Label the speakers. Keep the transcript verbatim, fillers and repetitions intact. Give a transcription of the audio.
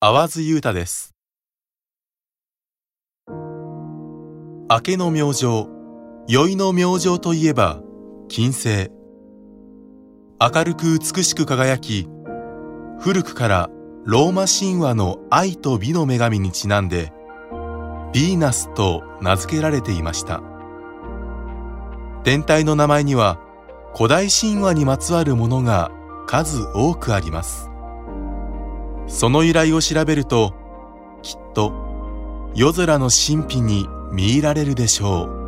Speaker 1: 淡津裕太です。明けの明星、宵の明星といえば金星。明るく美しく輝き、古くからローマ神話の愛と美の女神にちなんでヴィーナスと名付けられていました。天体の名前には古代神話にまつわるものが数多くあります。その由来を調べると、きっと夜空の神秘に見入られるでしょう。